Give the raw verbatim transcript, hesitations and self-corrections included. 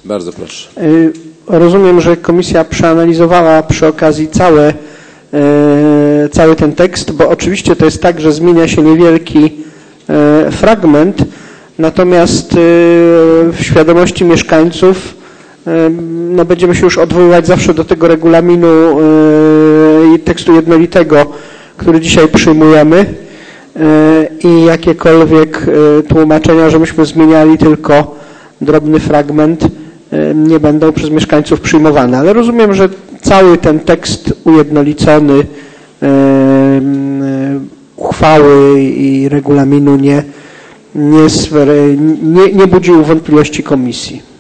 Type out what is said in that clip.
Bardzo proszę. Rozumiem, że komisja przeanalizowała przy okazji całe, cały ten tekst, bo oczywiście to jest tak, że zmienia się niewielki fragment, natomiast w świadomości mieszkańców no, będziemy się już odwoływać zawsze do tego regulaminu i tekstu jednolitego, który dzisiaj przyjmujemy i jakiekolwiek tłumaczenia, że myśmy zmieniali tylko drobny fragment, nie będą przez mieszkańców przyjmowane. Ale rozumiem, że cały ten tekst ujednolicony uchwały i regulaminu nie, nie, nie, nie budził wątpliwości komisji.